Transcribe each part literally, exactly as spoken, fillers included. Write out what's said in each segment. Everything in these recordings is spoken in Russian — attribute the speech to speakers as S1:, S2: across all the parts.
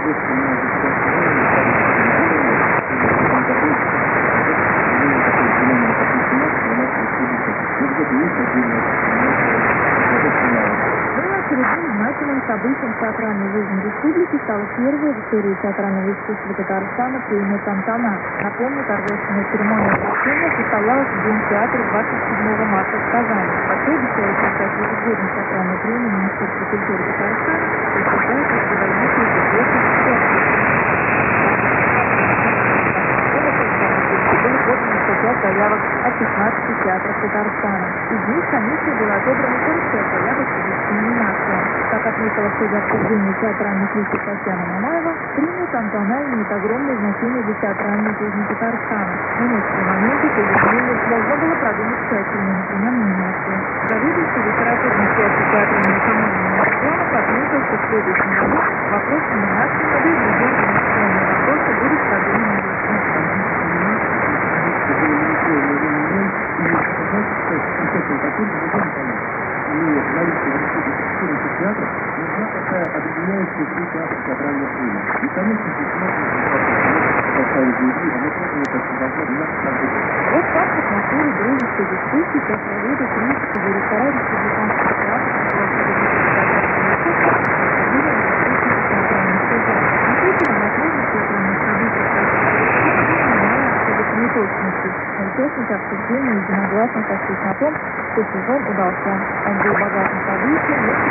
S1: Очередным значимым событием театральной жизни республики стала первая в истории театрального искусства Татарстана премия «Тантана». Напомню, торжественная церемония вручения состоялась в День театра двадцать седьмого марта в Казани. Последующая участие в ежегодной театральной премии Министерства культуры Татарстана присуждает руководителю бюджетных было подано сто пять заявок от пятнадцати театров Татарстана. Из них комиссия была отобрана сорок пять заявок по десяти номинациям. Как отметила в ходе обсуждения театральной критики Татьяна Мамаева, премия «Тантана» имеет огромное значение для театральной жизни Татарстана. На некоторые моменты, по ее мнению, должно было продумать тщательнее, например, номинации. Заведующий литературной частью театра Мелкомана Мелкоманов отметил, что в следующем году вопрос номинации на другие инвестиционные вопросы будет продуман
S2: театра нужна такая объединяющая три театра театральной фильма. И, конечно, здесь можно поставить людей, а мы тоже это должно быть каждый день.
S1: Вот так в атмосфере дружеской дискуссии театроведы, критики, директора республиканского театра, участники обсуждения единогласно сошлись на том, что сезон удался. Он был богатым событием, но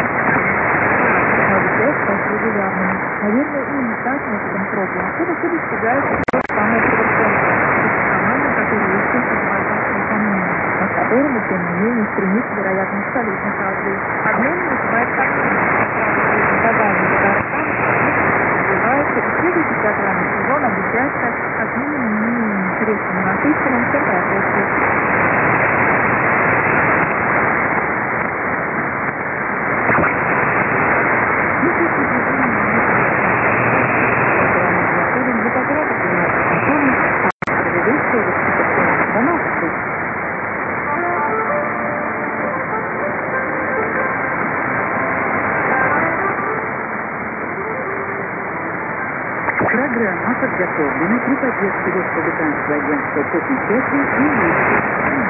S1: часть пошли регулярными. Наверное, именно так методом проб и ошибок и достигается то самое совершенство. Команда, которая естественно богатство сомнений, но к которому, тем не менее, стремится, вероятно, абсолютно каждый. Одним называет картину. Задание Татарстана развивается, и следующий театральный сезон обещает стать как минимум не менее интересным и насыщенным, чем предыдущий.
S3: Программа подготовлена при поддержке Республиканского агентства по печати и